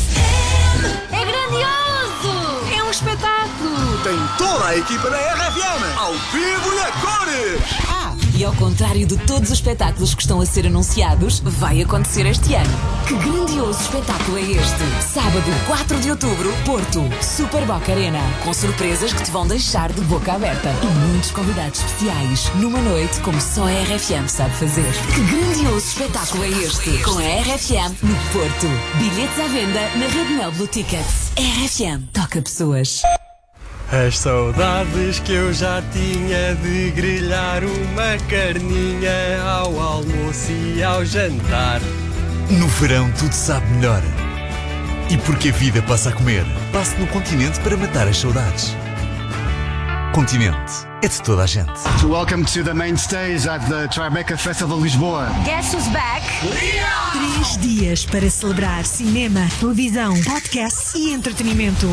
É grandioso! É um espetáculo! Tem toda a equipa na R F M, ao vivo e a cores! Ah, e ao contrário de todos os espetáculos que estão a ser anunciados, vai acontecer este ano. Que grandioso espetáculo é este? Sábado, quatro de outubro, Porto, Super Boca Arena. Com surpresas que te vão deixar de boca aberta. E muitos convidados especiais, numa noite como só a R F M sabe fazer. Que grandioso espetáculo é este? Com a R F M no Porto. Bilhetes à venda na Rede Mel Blue Tickets. R F M toca pessoas. As saudades que eu já tinha de grelhar uma carninha ao almoço e ao jantar. No verão tudo sabe melhor. E porque a vida passa a comer, passe no Continente para matar as saudades. Continente é de toda a gente. Welcome to the main stage at the Tribeca Festival Lisboa. Guess who's back? Três dias para celebrar cinema, televisão, podcast e entretenimento.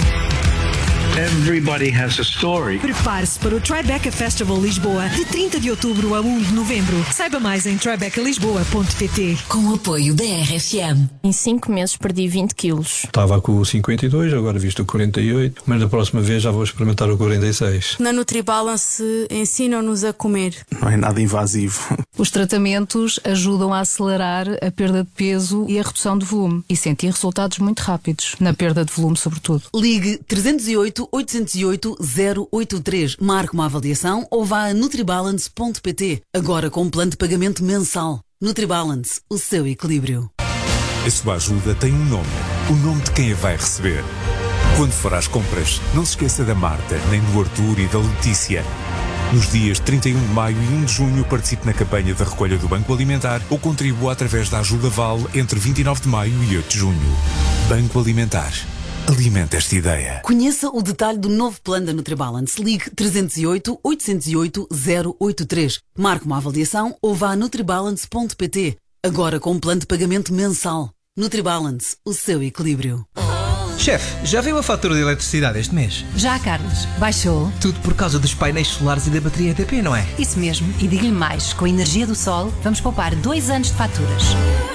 Everybody has a story. Prepare-se para o Tribeca Festival Lisboa de trinta de outubro a um de novembro. Saiba mais em tribeca lisboa ponto pt. Com o apoio da R F M. Em cinco meses perdi vinte quilos. Estava com o cinquenta e dois, agora visto o quarenta e oito, mas da próxima vez já vou experimentar o quarenta e seis. Na NutriBalance ensinam-nos a comer. Não é nada invasivo. Os tratamentos ajudam a acelerar a perda de peso e a redução de volume e sentir resultados muito rápidos, na perda de volume sobretudo. Ligue trezentos e oito, oitocentos e oito, zero oito três, marque uma avaliação ou vá a nutribalance ponto pt. Agora com um plano de pagamento mensal. NutriBalance, o seu equilíbrio. A sua ajuda tem um nome, o nome de quem a vai receber. Quando for às compras, não se esqueça da Marta, nem do Arthur e da Letícia. Nos dias trinta e um de maio e um de junho participe na campanha da recolha do Banco Alimentar ou contribua através da Ajuda Vale entre vinte e nove de maio e oito de junho. Banco Alimentar. Alimenta esta ideia. Conheça o detalhe do novo plano da NutriBalance. Ligue trezentos e oito, oitocentos e oito, zero oito três. Marque uma avaliação ou vá a nutribalance ponto pt. Agora com um plano de pagamento mensal. NutriBalance, o seu equilíbrio. Chefe, já veio a fatura de eletricidade este mês? Já, Carlos. Baixou. Tudo por causa dos painéis solares e da bateria E T P, não é? Isso mesmo. E digo-lhe mais, com a energia do sol, vamos poupar dois anos de faturas.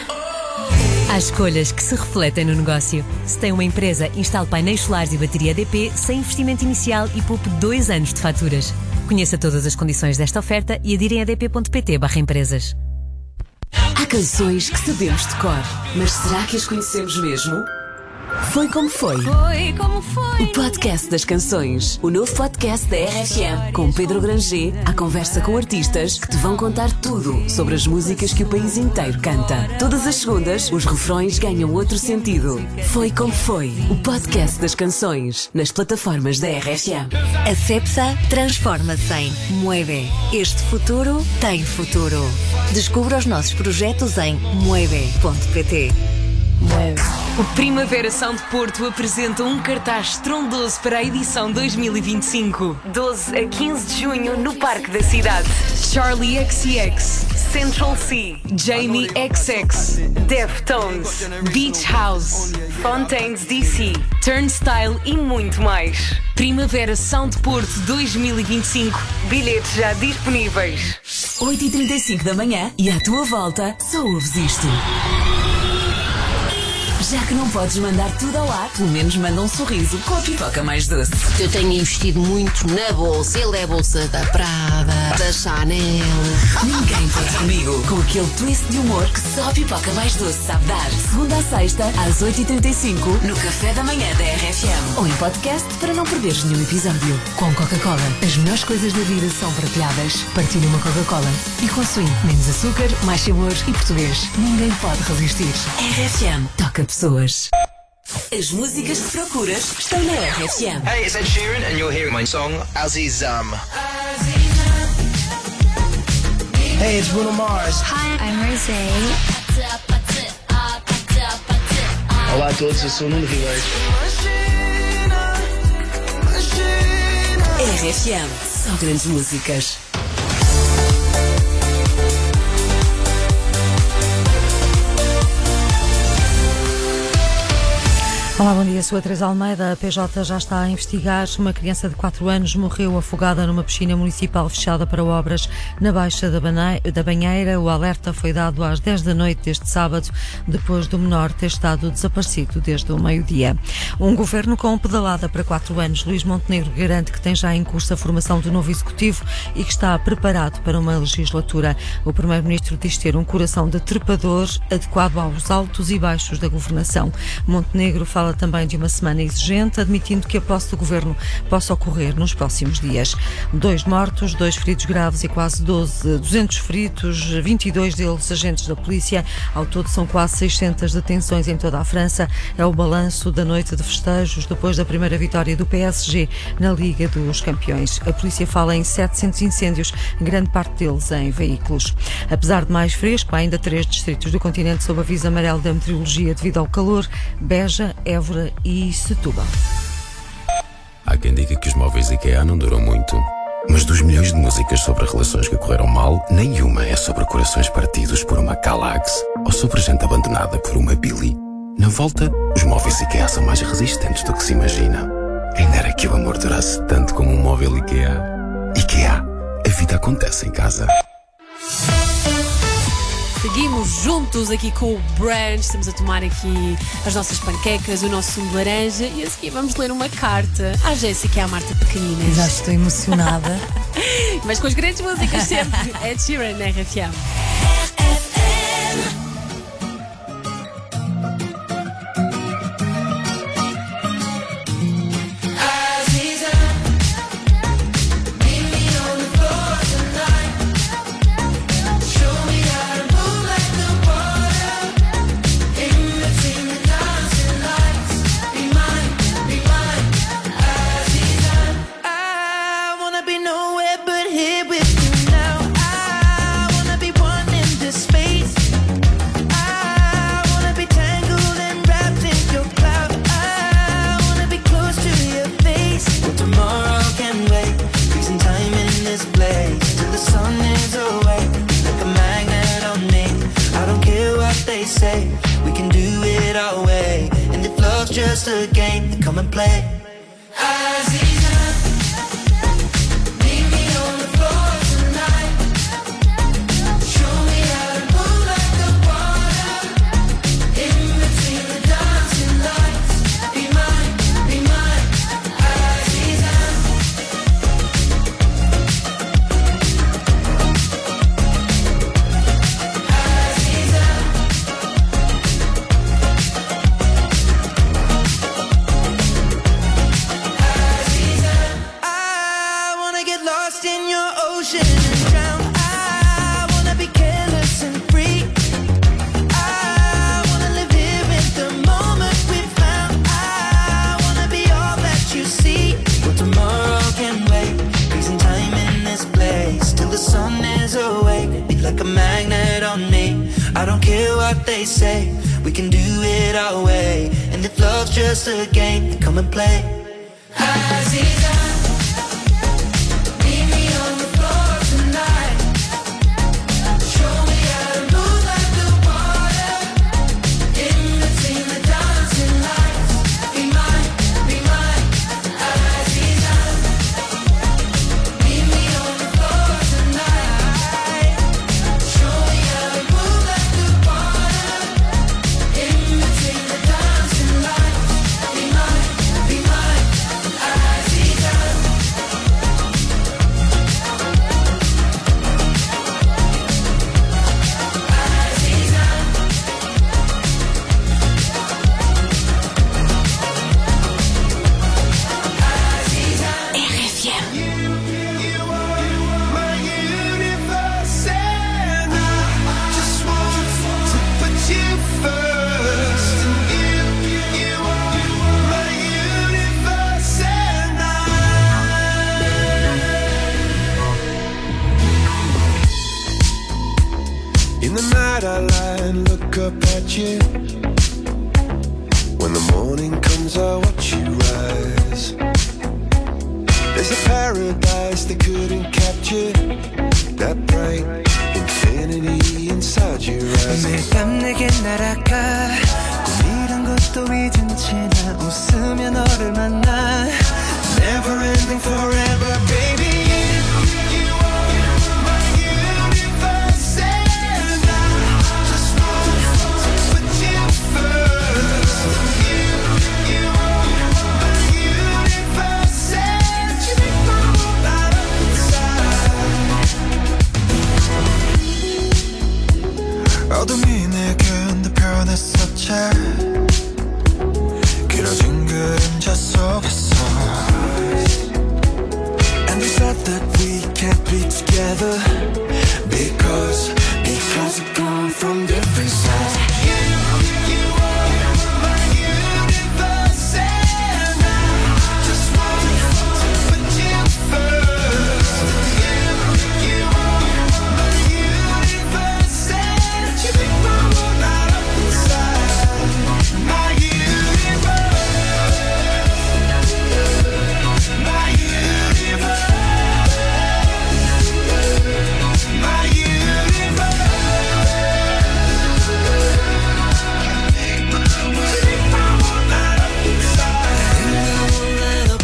Há escolhas que se refletem no negócio. Se tem uma empresa, instale painéis solares e bateria E D P sem investimento inicial e poupe dois anos de faturas. Conheça todas as condições desta oferta e adire em edp ponto pt barra empresas. Há canções que sabemos de cor, mas será que as conhecemos mesmo? Foi como foi. Foi como foi. O podcast das canções. O novo podcast da R F M. Com Pedro Granger, à conversa com artistas que te vão contar tudo sobre as músicas que o país inteiro canta. Todas as segundas, os refrões ganham outro sentido. Foi como foi. O podcast das canções. Nas plataformas da R F M. A Cepsa transforma-se em Mueve. Este futuro tem futuro. Descubra os nossos projetos em mueve ponto pt. O Primavera Sound Porto apresenta um cartaz estrondoso para a edição dois mil e vinte e cinco. doze a quinze de junho no Parque da Cidade. Charlie X C X, Central C, Jamie X X, Deftones, Beach House, Fontaines D C, Turnstile e muito mais. Primavera Sound Porto dois mil e vinte e cinco. Bilhetes já disponíveis. oito e trinta e cinco da manhã e à tua volta só ouves isto. Já que não podes mandar tudo ao ar, pelo menos manda um sorriso com a pipoca mais doce. Eu tenho investido muito na bolsa. Ele é a bolsa da Prada, da Chanel. Ninguém pode comigo. Com aquele twist de humor que só a pipoca mais doce sabe dar. Segunda a sexta, às oito e trinta e cinco, no Café da Manhã da R F M. Ou em podcast para não perderes nenhum episódio. Com Coca-Cola, as melhores coisas da vida são partilhadas. Partilhe uma Coca-Cola. E com Swing, menos açúcar, mais sabor e português. Ninguém pode resistir. R F M. Toca pessoas. As músicas que procuras estão na R F M. Hey, it's Ed Sheeran and you're hearing my song Azizam. Hey, it's Bruno Mars. Hi, I'm Rosé. Olá a todos, eu sou o Nuno Ribeiro. R F M, só grandes músicas. Olá, bom dia. Sou a Teresa Almeida. A P J já está a investigar. Uma criança de quatro anos morreu afogada numa piscina municipal fechada para obras na Baixa da Banheira. O alerta foi dado às dez da noite deste sábado, depois do menor ter estado desaparecido desde o meio-dia. Um governo com pedalada para quatro anos. Luís Montenegro garante que tem já em curso a formação do novo executivo e que está preparado para uma legislatura. O primeiro-ministro diz ter um coração de trepador adequado aos altos e baixos da governação. Montenegro fala também de uma semana exigente, admitindo que a posse do governo possa ocorrer nos próximos dias. Dois mortos, dois feridos graves e quase doze, duzentos feridos, vinte e dois deles agentes da polícia. Ao todo são quase seiscentas detenções em toda a França. É o balanço da noite de festejos depois da primeira vitória do P S G na Liga dos Campeões. A polícia fala em setecentos incêndios, grande parte deles em veículos. Apesar de mais fresco, há ainda três distritos do continente sob aviso amarelo da meteorologia devido ao calor: Beja, Évora e Setúbal. Há quem diga que os móveis IKEA não duram muito, mas dos milhões de músicas sobre relações que correram mal, nenhuma é sobre corações partidos por uma Calax ou sobre gente abandonada por uma Billy. Na volta, os móveis IKEA são mais resistentes do que se imagina. Quem dera que o amor durasse tanto como um móvel IKEA. IKEA, a vida acontece em casa. Seguimos juntos aqui com o brunch, estamos a tomar aqui as nossas panquecas, o nosso sumo de laranja e a seguir vamos ler uma carta à Jéssica e à Marta pequeninas. Já estou emocionada. Mas com as grandes músicas sempre. Ed Sheeran na R F M. We can do it our way, and if love's just a game, then come and play. Aziza, meet me on the floor tonight. Show me how to move like the water in between the dancing lights. Be mine, be mine, Aziza. Like a magnet on me. I don't care what they say. We can do it our way. And if love's just a game, then come and play. Aziza, meet me on the floor tonight. Show me how to move like the water in between the dancing lights. Be mine, be mine, Aziza. Meet me on the floor tonight. Show me how to move like the water in between the dancing lights. Be mine, be mine, Aziza. R F M. In the night I lie and look up at you. When the morning comes I watch you rise. There's a paradise they couldn't capture. That bright infinity inside your eyes. 매일 밤 내게 날아가 꿈이란 것도 또 잊은 채 나 웃으며 너를 만나 Never ending forever baby You are my universe and I just want to put you first You, you are my universe and you make my world light up inside 어둠이 내겐 더 변했었지 길어진 그림자 속에서 And we said that we can't be together Because, because we've come from different sides You, you are my universe And I just want to put you first You, you are my universe And you make my world light up inside My universe My universe My universe Make my world light up inside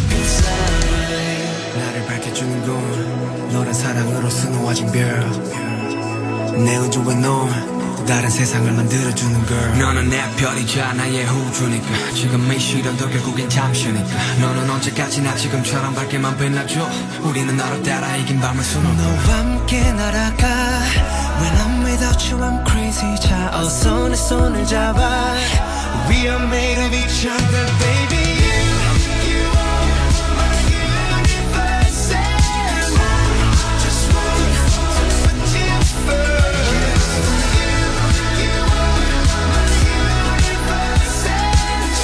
나를 밝혀주는 건 너란 사랑으로 수놓아진 별 내 우주와 넌 또 다른 세상을 만들어주는 girl 너는 내 별이자 나의 우주니까 지금 이 시련도 결국엔 잠시니까 너는 언제까지나 지금처럼 밝게만 빛나줘 우리는 너를 따라 이긴 밤을 수놓고 너와 함께 날아가 When I'm without you I'm crazy 자 어서 내 손을 잡아 We are made of each other baby